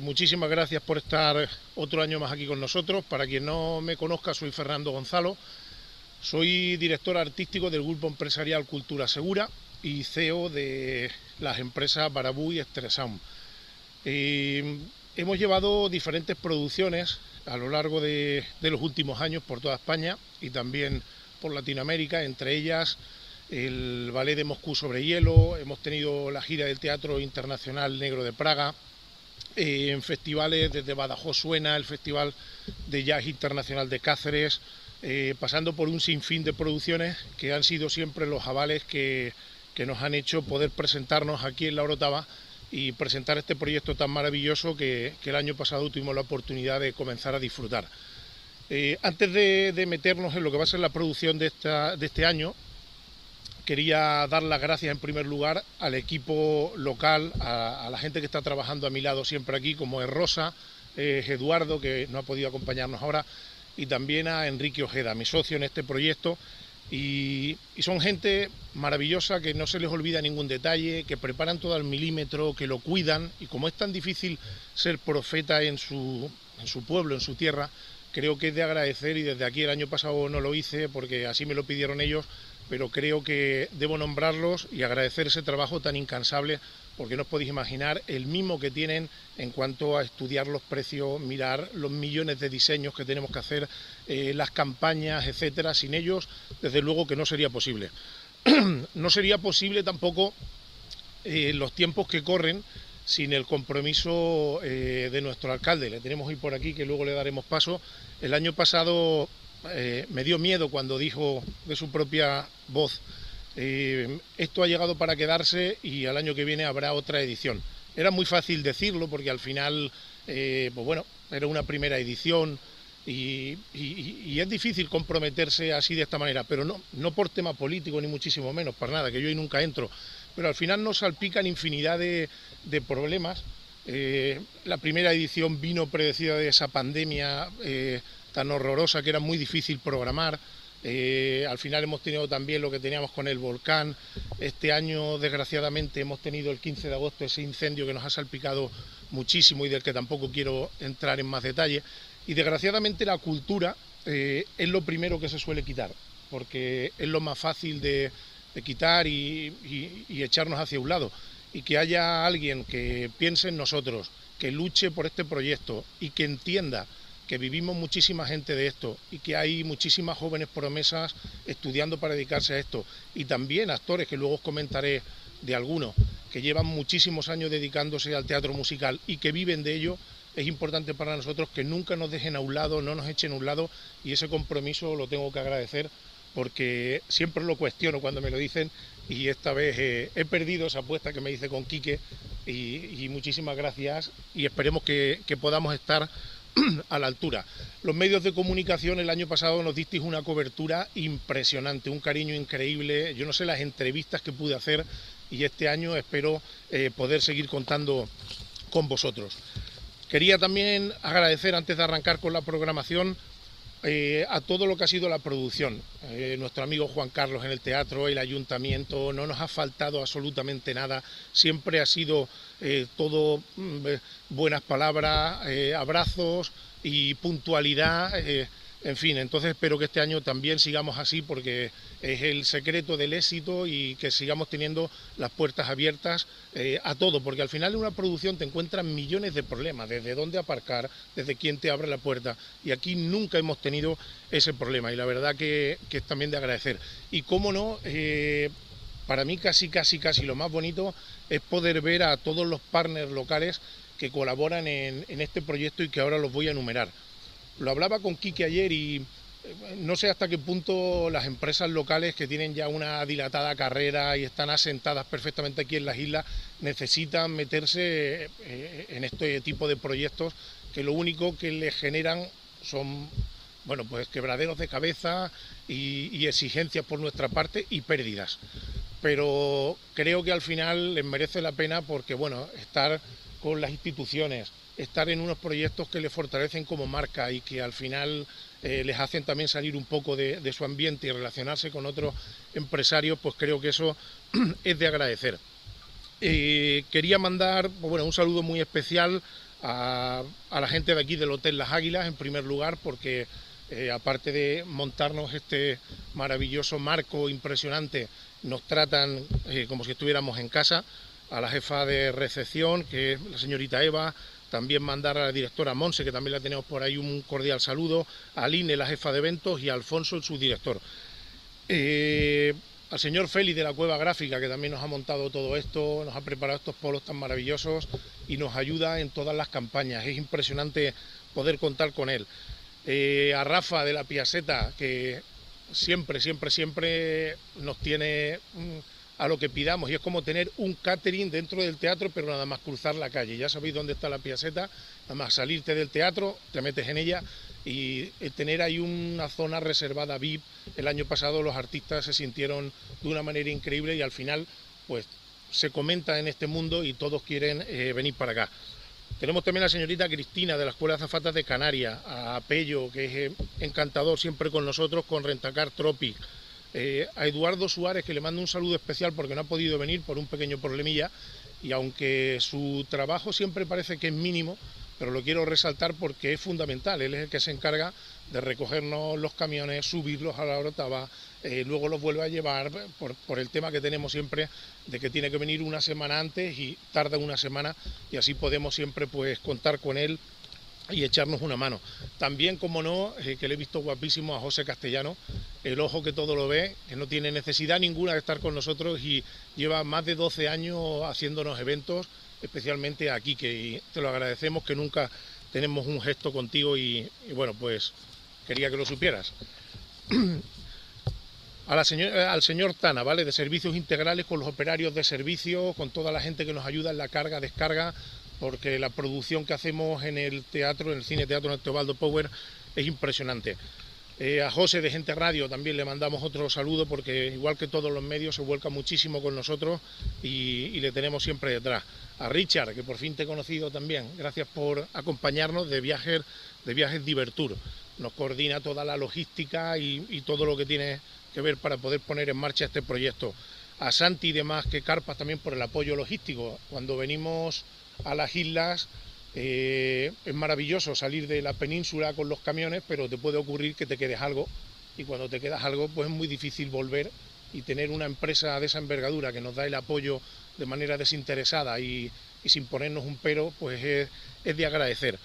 Muchísimas gracias por estar otro año más aquí con nosotros. Para quien no me conozca, soy Fernando Gonzalo. Soy director artístico del Grupo Empresarial Cultura Segura y CEO de las empresas Barabú y Extresound. Hemos llevado diferentes producciones a lo largo de los últimos años por toda España y también por Latinoamérica, entre ellas el Ballet de Moscú sobre hielo. Hemos tenido la gira del Teatro Internacional Negro de Praga, en festivales desde Badajoz Suena, el Festival de Jazz Internacional de Cáceres, pasando por un sinfín de producciones que han sido siempre los avales que nos han hecho poder presentarnos aquí en La Orotava y presentar este proyecto tan maravilloso que el año pasado tuvimos la oportunidad de comenzar a disfrutar. Antes de meternos en lo que va a ser la producción de este año, quería dar las gracias en primer lugar al equipo local, a la gente que está trabajando a mi lado siempre aquí, como es Rosa, Eduardo, que no ha podido acompañarnos ahora, y también a Enrique Ojeda, mi socio en este proyecto. Y son gente maravillosa, que no se les olvida ningún detalle, que preparan todo al milímetro, que lo cuidan, y como es tan difícil ser profeta en su pueblo, en su tierra, creo que es de agradecer, y desde aquí el año pasado no lo hice porque así me lo pidieron ellos, pero creo que debo nombrarlos y agradecer ese trabajo tan incansable, porque no os podéis imaginar el mimo que tienen en cuanto a estudiar los precios, mirar los millones de diseños que tenemos que hacer, las campañas, etcétera. Sin ellos, desde luego que no sería posible. No sería posible tampoco los tiempos que corren sin el compromiso de nuestro alcalde. Le tenemos hoy por aquí, que luego le daremos paso. El año pasado me dio miedo cuando dijo de su propia voz: esto ha llegado para quedarse y al año que viene habrá otra edición. Era muy fácil decirlo porque al final, pues bueno, era una primera edición y es difícil comprometerse así de esta manera, pero no por tema político ni muchísimo menos, para nada, que yo ahí nunca entro, pero al final nos salpican infinidad de problemas. La primera edición vino predecida de esa pandemia tan horrorosa que era muy difícil programar. Al final hemos tenido también lo que teníamos con el volcán. Este año, desgraciadamente, hemos tenido el 15 de agosto ese incendio que nos ha salpicado muchísimo y del que tampoco quiero entrar en más detalle. Y desgraciadamente la cultura es lo primero que se suele quitar, porque es lo más fácil de quitar y echarnos hacia un lado. Y que haya alguien que piense en nosotros, que luche por este proyecto y que entienda que vivimos muchísima gente de esto y que hay muchísimas jóvenes promesas estudiando para dedicarse a esto, y también actores, que luego os comentaré de algunos, que llevan muchísimos años dedicándose al teatro musical y que viven de ello. Es importante para nosotros que nunca nos dejen a un lado, no nos echen a un lado, y ese compromiso lo tengo que agradecer, porque siempre lo cuestiono cuando me lo dicen, y esta vez he perdido esa apuesta que me hice con Quique, y muchísimas gracias, y esperemos que podamos estar a la altura. Los medios de comunicación el año pasado nos disteis una cobertura impresionante, un cariño increíble. Yo no sé las entrevistas que pude hacer, y este año espero poder seguir contando con vosotros. Quería también agradecer, antes de arrancar con la programación, a todo lo que ha sido la producción. Nuestro amigo Juan Carlos en el teatro, el ayuntamiento, no nos ha faltado absolutamente nada, siempre ha sido todo buenas palabras, abrazos y puntualidad, en fin. Entonces espero que este año también sigamos así, porque es el secreto del éxito, y que sigamos teniendo las puertas abiertas a todo, porque al final en una producción te encuentran millones de problemas, desde dónde aparcar, desde quién te abre la puerta, y aquí nunca hemos tenido ese problema, y la verdad que es también de agradecer. Y cómo no, para mí casi lo más bonito es poder ver a todos los partners locales que colaboran en este proyecto, y que ahora los voy a enumerar. Lo hablaba con Quique ayer, y no sé hasta qué punto las empresas locales, que tienen ya una dilatada carrera y están asentadas perfectamente aquí en las islas, necesitan meterse en este tipo de proyectos, que lo único que les generan son, bueno, pues quebraderos de cabeza y exigencias por nuestra parte y pérdidas. Pero creo que al final les merece la pena, porque bueno, estar con las instituciones, estar en unos proyectos que les fortalecen como marca y que al final les hacen también salir un poco de su ambiente y relacionarse con otros empresarios, pues creo que eso es de agradecer. Quería mandar, bueno, un saludo muy especial a la gente de aquí del Hotel Las Águilas, en primer lugar, porque aparte de montarnos este maravilloso marco impresionante, nos tratan como si estuviéramos en casa. A la jefa de recepción, que es la señorita Eva, también mandar a la directora Monse, que también la tenemos por ahí, un cordial saludo, a Aline, la jefa de eventos, y a Alfonso, el subdirector. Al señor Félix de la Cueva Gráfica, que también nos ha montado todo esto, nos ha preparado estos polos tan maravillosos y nos ayuda en todas las campañas. Es impresionante poder contar con él. A Rafa de la Piaseta, que siempre nos tiene a lo que pidamos, y es como tener un catering dentro del teatro, pero nada más cruzar la calle. Ya sabéis dónde está la Piaseta, nada más salirte del teatro, te metes en ella, y tener ahí una zona reservada VIP. El año pasado los artistas se sintieron de una manera increíble y al final pues se comenta en este mundo y todos quieren venir para acá. Tenemos también a la señorita Cristina de la Escuela de Azafatas de Canarias, a Pello, que es encantador siempre con nosotros, con Rentacar Tropic, a Eduardo Suárez, que le mando un saludo especial porque no ha podido venir por un pequeño problemilla, y aunque su trabajo siempre parece que es mínimo, pero lo quiero resaltar porque es fundamental. Él es el que se encarga de recogernos los camiones, subirlos a la Orotava, luego los vuelve a llevar por el tema que tenemos siempre de que tiene que venir una semana antes y tarda una semana, y así podemos siempre pues contar con él y echarnos una mano. También, como no, que le he visto guapísimo a José Castellano, el ojo que todo lo ve, que no tiene necesidad ninguna de estar con nosotros y lleva más de 12 años haciéndonos eventos, especialmente aquí, que te lo agradecemos, que nunca tenemos un gesto contigo y bueno, pues quería que lo supieras. Al señor Tana, ¿vale? De Servicios Integrales, con los operarios de servicio, con toda la gente que nos ayuda en la carga, descarga, porque la producción que hacemos en el teatro, en el Cine Teatro en el Teobaldo Power, es impresionante. A José de Gente Radio también le mandamos otro saludo, porque igual que todos los medios se vuelca muchísimo con nosotros y le tenemos siempre detrás. A Richard, que por fin te he conocido también, gracias por acompañarnos de Viajes Divertur. Nos coordina toda la logística y todo lo que tiene que ver para poder poner en marcha este proyecto. A Santi y demás que Carpas también por el apoyo logístico. Cuando venimos a las islas es maravilloso salir de la península con los camiones, pero te puede ocurrir que te quedes algo, y cuando te quedas algo pues es muy difícil volver, y tener una empresa de esa envergadura que nos da el apoyo de manera desinteresada y sin ponernos un pero, pues es de agradecer.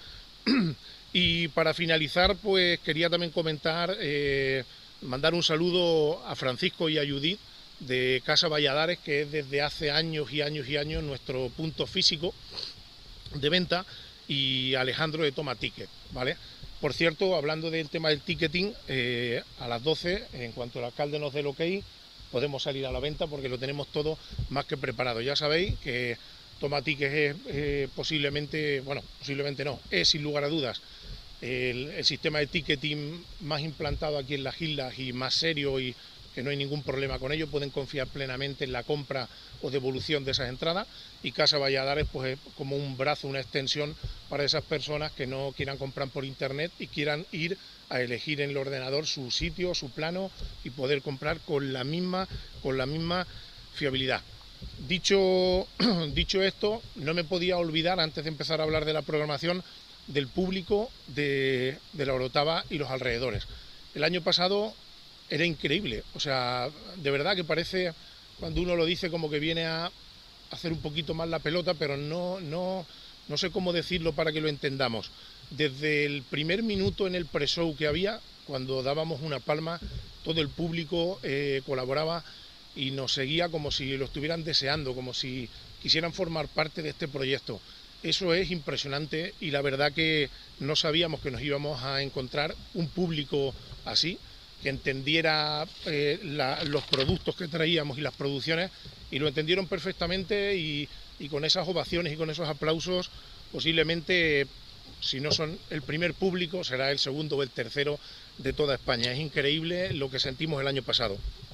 Y para finalizar, pues quería también comentar, mandar un saludo a Francisco y a Judith de Casa Valladares, que es desde hace años y años y años nuestro punto físico de venta, y Alejandro de Toma Ticket, ¿vale? Por cierto, hablando del tema del ticketing, a las 12, en cuanto el alcalde nos dé el ok, podemos salir a la venta porque lo tenemos todo más que preparado. Ya sabéis que Toma Ticket es posiblemente no, es sin lugar a dudas el sistema de ticketing más implantado aquí en las islas y más serio, y que no hay ningún problema con ello. Pueden confiar plenamente en la compra o devolución de esas entradas, y Casa Valladares pues es como un brazo, una extensión para esas personas que no quieran comprar por internet y quieran ir a elegir en el ordenador su sitio, su plano, y poder comprar con la misma fiabilidad. Dicho esto, no me podía olvidar, antes de empezar a hablar de la programación, del público de la Orotava y los alrededores. El año pasado era increíble, o sea, de verdad que parece, cuando uno lo dice, como que viene a hacer un poquito más la pelota, pero no sé cómo decirlo para que lo entendamos. Desde el primer minuto en el pre-show que había, cuando dábamos una palma, todo el público colaboraba y nos seguía como si lo estuvieran deseando, como si quisieran formar parte de este proyecto. Eso es impresionante, y la verdad que no sabíamos que nos íbamos a encontrar un público así, que entendiera los productos que traíamos y las producciones, y lo entendieron perfectamente, y con esas ovaciones y con esos aplausos, posiblemente, si no son el primer público, será el segundo o el tercero de toda España. Es increíble lo que sentimos el año pasado.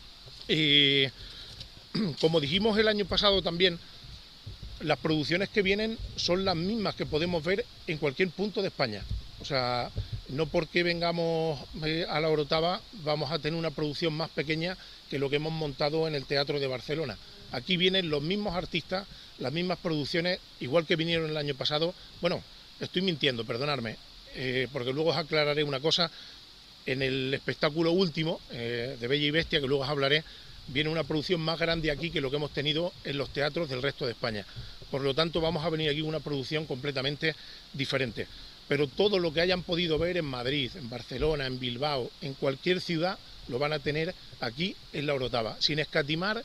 Como dijimos el año pasado también, las producciones que vienen son las mismas que podemos ver en cualquier punto de España. O sea, no porque vengamos a la Orotava vamos a tener una producción más pequeña que lo que hemos montado en el Teatro de Barcelona. Aquí vienen los mismos artistas, las mismas producciones, igual que vinieron el año pasado. Bueno, estoy mintiendo, perdonadme, porque luego os aclararé una cosa. En el espectáculo último, de Bella y Bestia, que luego os hablaré, viene una producción más grande aquí que lo que hemos tenido en los teatros del resto de España. Por lo tanto, vamos a venir aquí una producción completamente diferente. Pero todo lo que hayan podido ver en Madrid, en Barcelona, en Bilbao, en cualquier ciudad, lo van a tener aquí en La Orotava, sin escatimar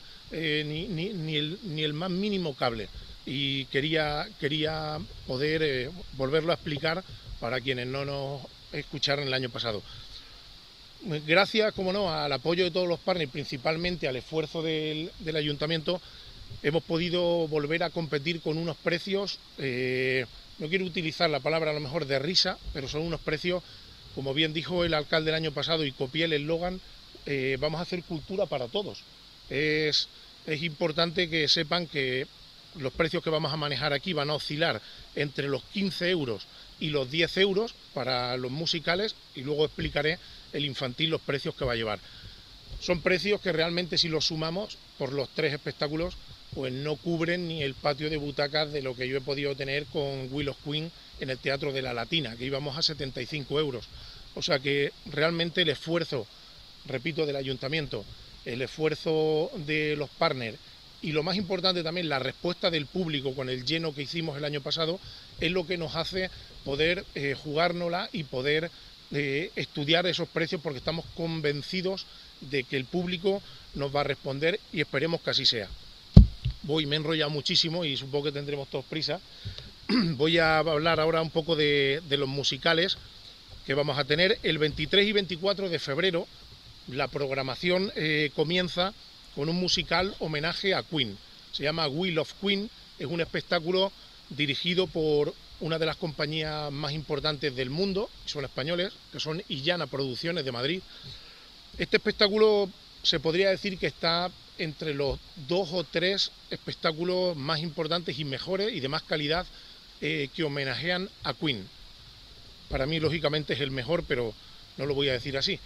ni el más mínimo cable. Y quería poder volverlo a explicar para quienes no nos escucharon el año pasado. Gracias, como no, al apoyo de todos los partners, principalmente al esfuerzo del ayuntamiento, hemos podido volver a competir con unos precios, no quiero utilizar la palabra a lo mejor de risa, pero son unos precios, como bien dijo el alcalde el año pasado y copié el eslogan, vamos a hacer cultura para todos. Es importante que sepan que los precios que vamos a manejar aquí van a oscilar entre los 15 euros y los 10 euros para los musicales, y luego explicaré el infantil los precios que va a llevar. Son precios que realmente, si los sumamos por los 3 espectáculos, pues no cubren ni el patio de butacas de lo que yo he podido tener con Will of Queen en el Teatro de la Latina, que íbamos a 75 euros. O sea que realmente el esfuerzo, repito, del ayuntamiento, el esfuerzo de los partners y lo más importante también, la respuesta del público con el lleno que hicimos el año pasado, es lo que nos hace poder jugárnosla y poder estudiar esos precios, porque estamos convencidos de que el público nos va a responder y esperemos que así sea. Me he enrollado muchísimo y supongo que tendremos todos prisa. Voy a hablar ahora un poco de los musicales que vamos a tener. El 23 y 24 de febrero la programación comienza con un musical homenaje a Queen. Se llama Will of Queen, es un espectáculo dirigido por una de las compañías más importantes del mundo, son españoles, que son Illana Producciones de Madrid. Este espectáculo se podría decir que está entre los 2 o 3 espectáculos más importantes y mejores y de más calidad que homenajean a Queen. Para mí, lógicamente, es el mejor, pero no lo voy a decir así.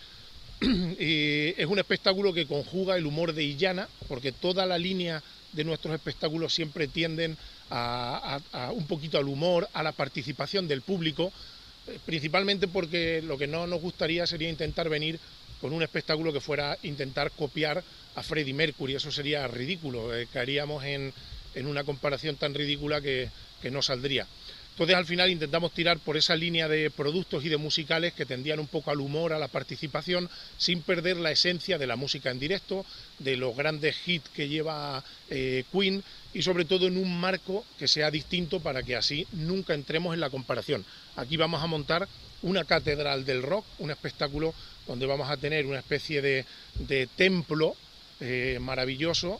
Es un espectáculo que conjuga el humor de Illana, porque toda la línea de nuestros espectáculos siempre tienden a un poquito al humor, a la participación del público, principalmente porque lo que no nos gustaría sería intentar venir con un espectáculo que fuera a intentar copiar a Freddie Mercury. Eso sería ridículo, caeríamos en una comparación tan ridícula que no saldría. Entonces, al final intentamos tirar por esa línea de productos y de musicales que tendían un poco al humor, a la participación, sin perder la esencia de la música en directo, de los grandes hits que lleva Queen, y sobre todo en un marco que sea distinto para que así nunca entremos en la comparación. Aquí vamos a montar una catedral del rock, un espectáculo donde vamos a tener una especie de templo maravilloso,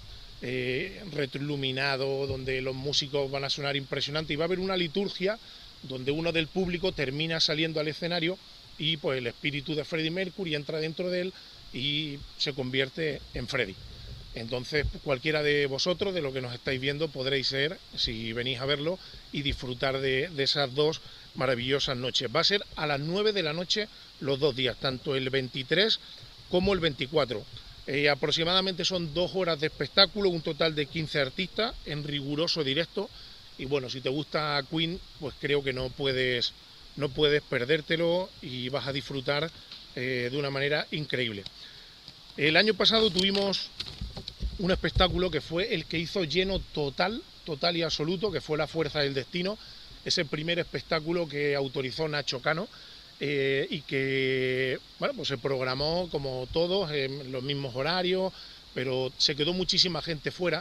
retroiluminado, donde los músicos van a sonar impresionante, y va a haber una liturgia donde uno del público termina saliendo al escenario y pues el espíritu de Freddie Mercury entra dentro de él y se convierte en Freddie. Entonces, cualquiera de vosotros, de lo que nos estáis viendo, podréis ser, si venís a verlo, y disfrutar de esas 2 maravillosas noches. Va a ser a las 9 de la noche los 2 días, tanto el 23 como el 24. Aproximadamente son 2 horas de espectáculo, un total de 15 artistas en riguroso directo. Y bueno, si te gusta Queen, pues creo que no puedes perdértelo y vas a disfrutar de una manera increíble. El año pasado tuvimos un espectáculo que fue el que hizo lleno total y absoluto, que fue La Fuerza del Destino, ese primer espectáculo que autorizó Nacho Cano. Y que bueno, pues se programó como todos en los mismos horarios, pero se quedó muchísima gente fuera,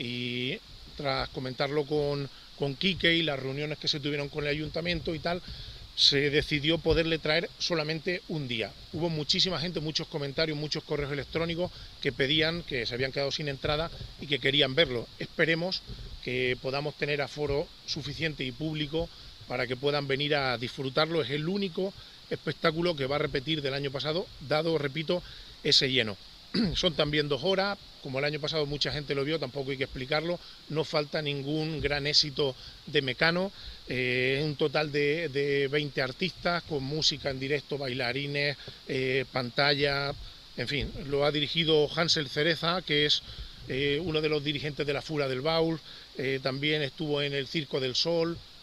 y tras comentarlo con Quique y las reuniones que se tuvieron con el ayuntamiento y tal, se decidió poderle traer solamente un día. Hubo muchísima gente, muchos comentarios, muchos correos electrónicos que pedían, que se habían quedado sin entrada y que querían verlo. Esperemos que podamos tener aforo suficiente y público para que puedan venir a disfrutarlo. Es el único espectáculo que va a repetir del año pasado, dado, repito, ese lleno. Son también 2 horas, como el año pasado mucha gente lo vio, tampoco hay que explicarlo, no falta ningún gran éxito de Mecano, un total de 20 artistas con música en directo, bailarines, pantalla, en fin, lo ha dirigido Hansel Cereza, que es uno de los dirigentes de la Fura del Baul, también estuvo en el Circo del Sol.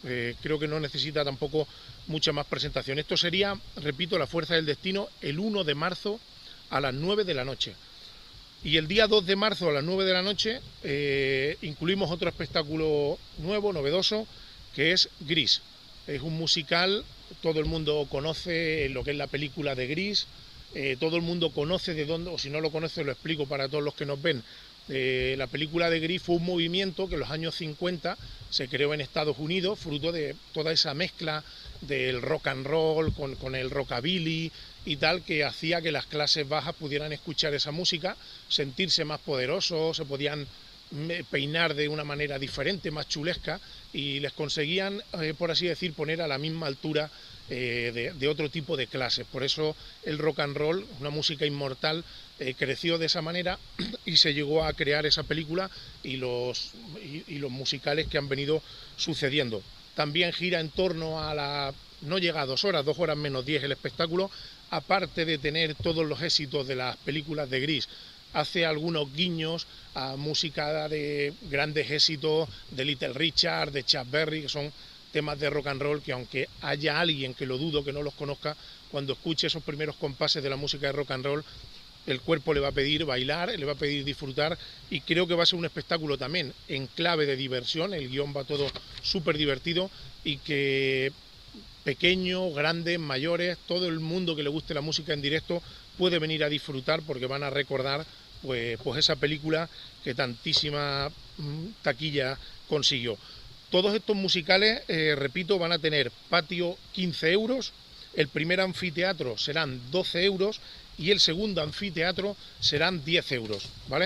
Creo que no necesita tampoco mucha más presentación. Esto sería, repito, La Fuerza del Destino, el 1 de marzo a las 9 de la noche. Y el día 2 de marzo a las 9 de la noche incluimos otro espectáculo nuevo, novedoso, que es Gris. Es un musical, todo el mundo conoce lo que es la película de Gris, todo el mundo conoce de dónde, o si no lo conoce lo explico para todos los que nos ven. La película de Gris fue un movimiento que en los años 50 se creó en Estados Unidos, fruto de toda esa mezcla del rock and roll con el rockabilly y tal, que hacía que las clases bajas pudieran escuchar esa música, sentirse más poderosos, se podían peinar de una manera diferente, más chulesca, y les conseguían, por así decir, poner a la misma altura de otro tipo de clases. Por eso el rock and roll, una música inmortal, creció de esa manera y se llegó a crear esa película y los musicales que han venido sucediendo. También gira en torno a la... no llega a 2 horas, 2 horas menos 10 el espectáculo, aparte de tener todos los éxitos de las películas de Gris. Hace algunos guiños a música de grandes éxitos de Little Richard, de Chuck Berry, que son temas de rock and roll que, aunque haya alguien, que lo dudo que no los conozca, cuando escuche esos primeros compases de la música de rock and roll, el cuerpo le va a pedir bailar, le va a pedir disfrutar, y creo que va a ser un espectáculo también en clave de diversión. El guión va todo súper divertido y que pequeños, grandes, mayores, todo el mundo que le guste la música en directo puede venir a disfrutar, porque van a recordar pues esa película que tantísima taquilla consiguió. Todos estos musicales, repito, van a tener patio 15 euros, el primer anfiteatro serán 12 euros y el segundo anfiteatro serán 10 euros, ¿vale?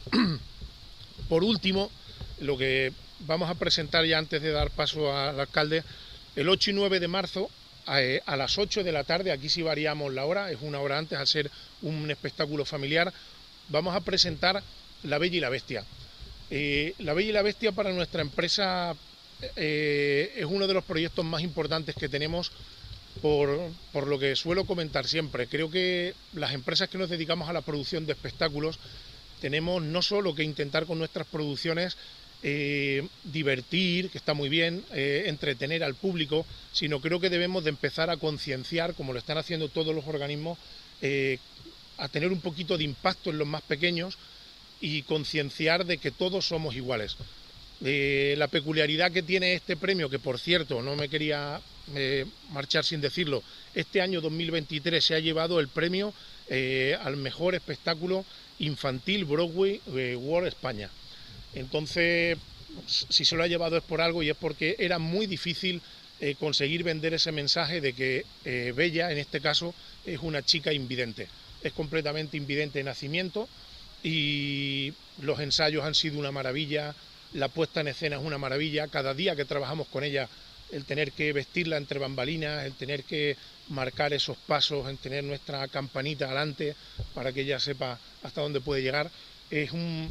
Por último, lo que vamos a presentar ya antes de dar paso al alcalde, el 8 y 9 de marzo a las 8 de la tarde, aquí sí variamos la hora, es una hora antes al ser un espectáculo familiar, vamos a presentar La Bella y la Bestia. La Bella y la Bestia para nuestra empresa es uno de los proyectos más importantes que tenemos, por lo que suelo comentar siempre. Creo que las empresas que nos dedicamos a la producción de espectáculos tenemos no solo que intentar con nuestras producciones divertir, que está muy bien, entretener al público, sino creo que debemos de empezar a concienciar, como lo están haciendo todos los organismos, a tener un poquito de impacto en los más pequeños y concienciar de que todos somos iguales. La peculiaridad que tiene este premio, que por cierto no me quería marchar sin decirlo, este año 2023 se ha llevado el premio al mejor espectáculo infantil Broadway World España. Entonces, si se lo ha llevado es por algo, y es porque era muy difícil conseguir vender ese mensaje de que Bella, en este caso, es una chica invidente. Es completamente invidente de nacimiento y los ensayos han sido una maravilla, la puesta en escena es una maravilla. Cada día que trabajamos con ella, el tener que vestirla entre bambalinas, el tener que marcar esos pasos, el tener nuestra campanita delante para que ella sepa hasta dónde puede llegar, es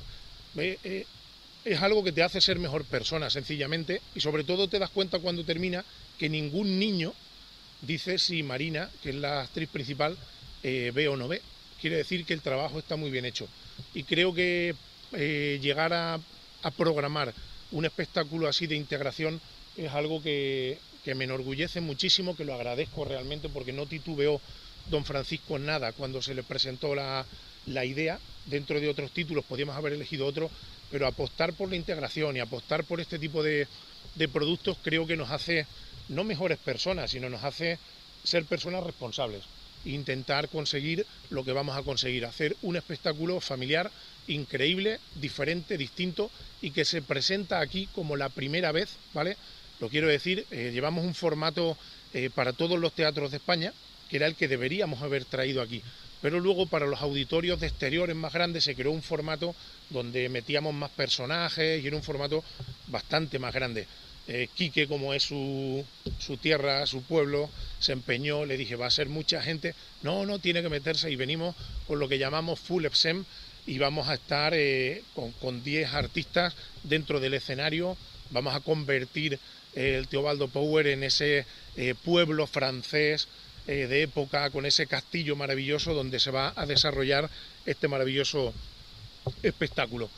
algo que te hace ser mejor persona, sencillamente, y sobre todo te das cuenta cuando termina que ningún niño dice si Marina, que es la actriz principal, ve o no ve. Quiere decir que el trabajo está muy bien hecho. Y creo que llegar a programar un espectáculo así de integración es algo que me enorgullece muchísimo, que lo agradezco realmente, porque no titubeó don Francisco en nada cuando se le presentó la idea. Dentro de otros títulos podíamos haber elegido otro, pero apostar por la integración y apostar por este tipo de productos creo que nos hace no mejores personas, sino nos hace ser personas responsables e intentar conseguir lo que vamos a conseguir, hacer un espectáculo familiar increíble, diferente, distinto, y que se presenta aquí como la primera vez, ¿vale? Lo quiero decir, llevamos un formato para todos los teatros de España, que era el que deberíamos haber traído aquí, pero luego para los auditorios de exteriores más grandes se creó un formato donde metíamos más personajes y era un formato bastante más grande. Quique, como es su tierra, su pueblo, se empeñó, le dije, va a ser mucha gente, no, tiene que meterse, y venimos con lo que llamamos Full Epsem, y vamos a estar con 10 artistas dentro del escenario. Vamos a convertir el Teobaldo Power en ese pueblo francés de época, con ese castillo maravilloso donde se va a desarrollar este maravilloso espectáculo.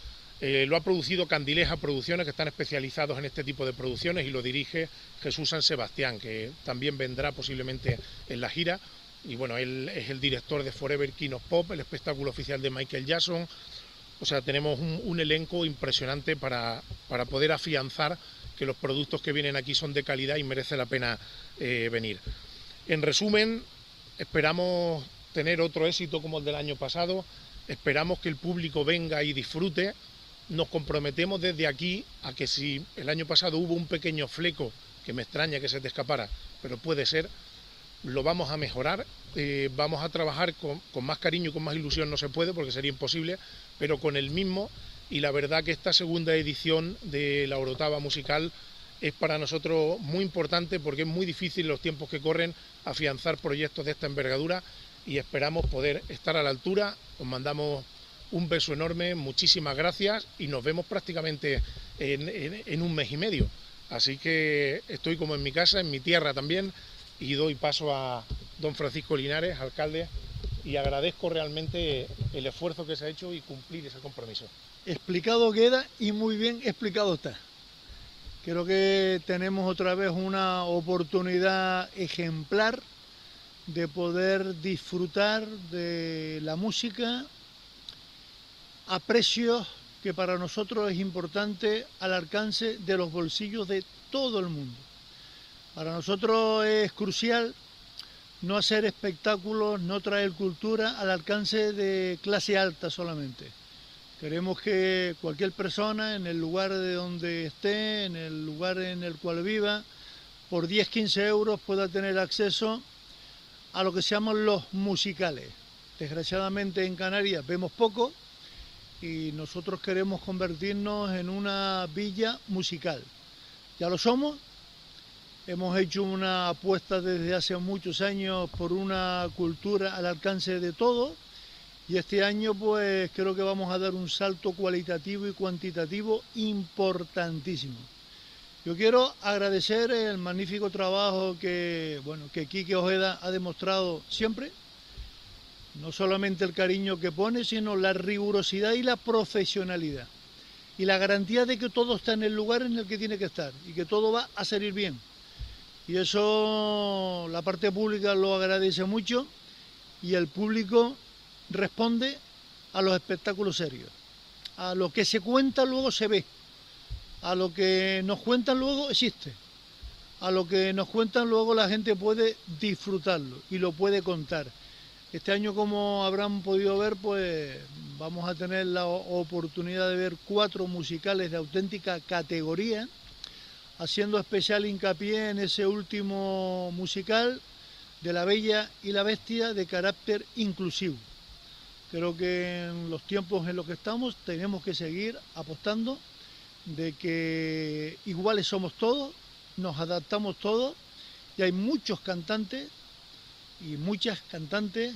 Lo ha producido Candileja Producciones, que están especializados en este tipo de producciones, y lo dirige Jesús San Sebastián, que también vendrá posiblemente en la gira. Y bueno, él es el director de Forever King of Pop, el espectáculo oficial de Michael Jackson. O sea, tenemos un elenco impresionante para poder afianzar que los productos que vienen aquí son de calidad y merece la pena venir. En resumen, esperamos tener otro éxito como el del año pasado, esperamos que el público venga y disfrute. Nos comprometemos desde aquí a que si el año pasado hubo un pequeño fleco, que me extraña que se te escapara, pero puede ser, lo vamos a mejorar, vamos a trabajar con más cariño y con más ilusión, no se puede porque sería imposible, pero con el mismo, y la verdad que esta segunda edición de la Orotava musical es para nosotros muy importante porque es muy difícil en los tiempos que corren afianzar proyectos de esta envergadura y esperamos poder estar a la altura. Os mandamos un beso enorme, muchísimas gracias y nos vemos prácticamente en un mes y medio. Así que estoy como en mi casa, en mi tierra también, y doy paso a don Francisco Linares, alcalde, y agradezco realmente el esfuerzo que se ha hecho y cumplir ese compromiso. Explicado queda y muy bien explicado está. Creo que tenemos otra vez una oportunidad ejemplar de poder disfrutar de la música a precios que para nosotros es importante, al alcance de los bolsillos de todo el mundo. Para nosotros es crucial no hacer espectáculos, no traer cultura al alcance de clase alta solamente. Queremos que cualquier persona en el lugar de donde esté, en el lugar en el cual viva, por 10-15 euros pueda tener acceso a lo que se llaman los musicales. Desgraciadamente en Canarias vemos poco y nosotros queremos convertirnos en una villa musical. Ya lo somos, hemos hecho una apuesta desde hace muchos años por una cultura al alcance de todos y este año pues creo que vamos a dar un salto cualitativo y cuantitativo importantísimo. Yo quiero agradecer el magnífico trabajo que Quique Ojeda ha demostrado siempre. No solamente el cariño que pone, sino la rigurosidad y la profesionalidad. Y la garantía de que todo está en el lugar en el que tiene que estar y que todo va a salir bien. Y eso la parte pública lo agradece mucho y el público responde a los espectáculos serios. A lo que se cuenta luego se ve. A lo que nos cuentan luego existe. A lo que nos cuentan luego la gente puede disfrutarlo y lo puede contar. Este año, como habrán podido ver, pues vamos a tener la oportunidad de ver 4 musicales de auténtica categoría, haciendo especial hincapié en ese último musical de La Bella y la Bestia de carácter inclusivo. Creo que en los tiempos en los que estamos tenemos que seguir apostando de que iguales somos todos, nos adaptamos todos y hay muchos cantantes y muchas cantantes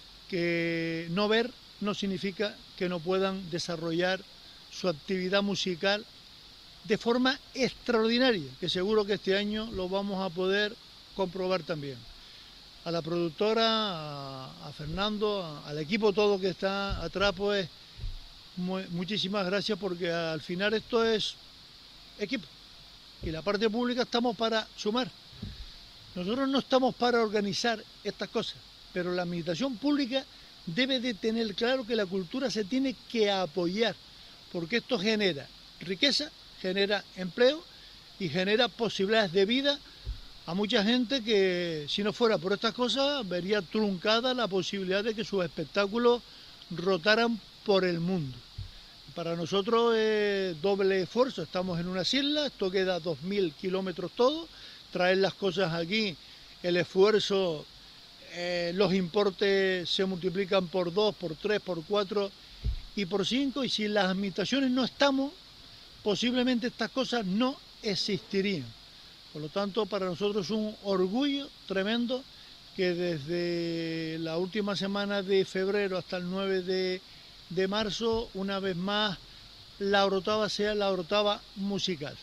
que no ver no significa que no puedan desarrollar su actividad musical de forma extraordinaria, que seguro que este año lo vamos a poder comprobar también. A la productora, a Fernando, al equipo todo que está atrás, pues muchísimas gracias porque al final esto es equipo y la parte pública estamos para sumar. Nosotros no estamos para organizar estas cosas, pero la administración pública debe de tener claro que la cultura se tiene que apoyar, porque esto genera riqueza, genera empleo y genera posibilidades de vida a mucha gente que, si no fuera por estas cosas, vería truncada la posibilidad de que sus espectáculos rotaran por el mundo. Para nosotros es doble esfuerzo, estamos en unas islas, esto queda 2000 kilómetros todo, traer las cosas aquí, el esfuerzo, los importes se multiplican por 2, por 3, por 4 y por 5, y si en las administraciones no estamos, posiblemente estas cosas no existirían. Por lo tanto, para nosotros es un orgullo tremendo que desde la última semana de febrero hasta el 9 de marzo, una vez más, la Orotava sea la Orotava musical.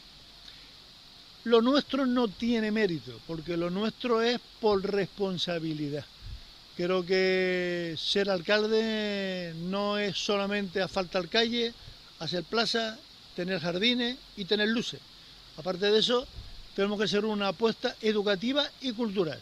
Lo nuestro no tiene mérito, porque lo nuestro es por responsabilidad. Creo que ser alcalde no es solamente asfaltar calle, hacer plaza, tener jardines y tener luces. Aparte de eso, tenemos que hacer una apuesta educativa y cultural.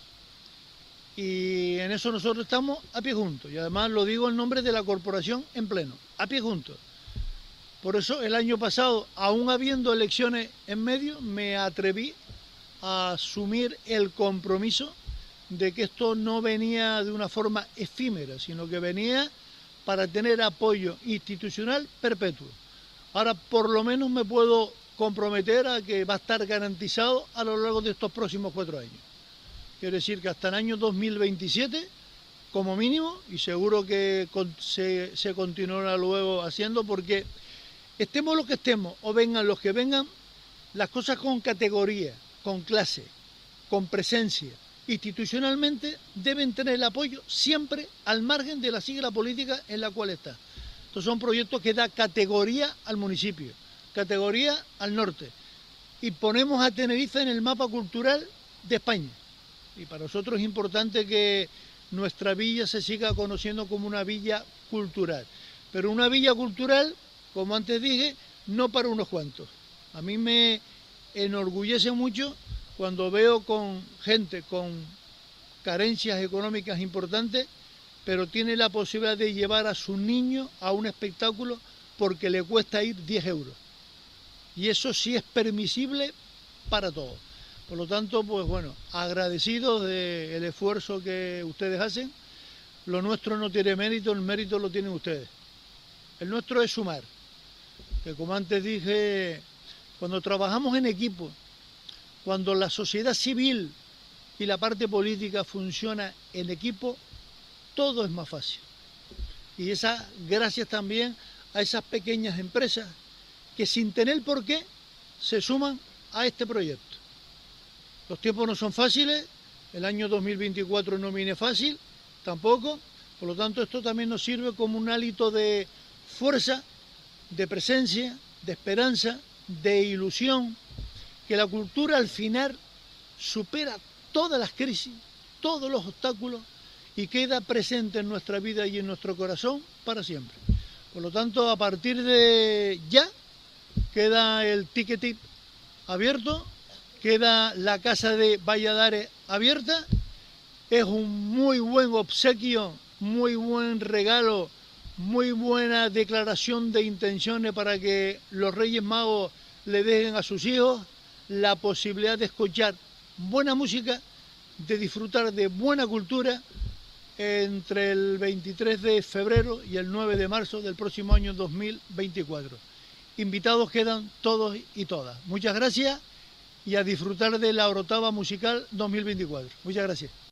Y en eso nosotros estamos a pie juntos. Y además lo digo en nombre de la corporación en pleno, a pie juntos. Por eso el año pasado, aún habiendo elecciones en medio, me atreví a asumir el compromiso de que esto no venía de una forma efímera, sino que venía para tener apoyo institucional perpetuo. Ahora por lo menos me puedo comprometer a que va a estar garantizado a lo largo de estos próximos 4 años. Quiere decir que hasta el año 2027, como mínimo, y seguro que se continuará luego haciendo, porque estemos los que estemos o vengan los que vengan, las cosas con categoría, con clase, con presencia, institucionalmente deben tener el apoyo siempre al margen de la sigla política en la cual está. Estos son proyectos que da categoría al municipio, categoría al norte, y ponemos a Tenerife en el mapa cultural de España. Y para nosotros es importante que nuestra villa se siga conociendo como una villa cultural, pero una villa cultural, como antes dije, no para unos cuantos. A mí me enorgullece mucho cuando veo con gente con carencias económicas importantes, pero tiene la posibilidad de llevar a su niño a un espectáculo porque le cuesta ir 10 euros. Y eso sí es permisible para todos. Por lo tanto, pues bueno, agradecidos del esfuerzo que ustedes hacen. Lo nuestro no tiene mérito, el mérito lo tienen ustedes. El nuestro es sumar, que como antes dije, cuando trabajamos en equipo, cuando la sociedad civil y la parte política funciona en equipo, todo es más fácil. Y esa gracias también a esas pequeñas empresas que sin tener por qué se suman a este proyecto. Los tiempos no son fáciles, el año 2024 no viene fácil, tampoco, por lo tanto esto también nos sirve como un hálito de fuerza, de presencia, de esperanza, de ilusión, que la cultura al final supera todas las crisis, todos los obstáculos y queda presente en nuestra vida y en nuestro corazón para siempre. Por lo tanto, a partir de ya queda el ticketing abierto, queda la Casa de Valladares abierta, es un muy buen obsequio, muy buen regalo, muy buena declaración de intenciones para que los Reyes Magos le dejen a sus hijos la posibilidad de escuchar buena música, de disfrutar de buena cultura entre el 23 de febrero y el 9 de marzo del próximo año 2024. Invitados quedan todos y todas. Muchas gracias y a disfrutar de la Orotava Musical 2024. Muchas gracias.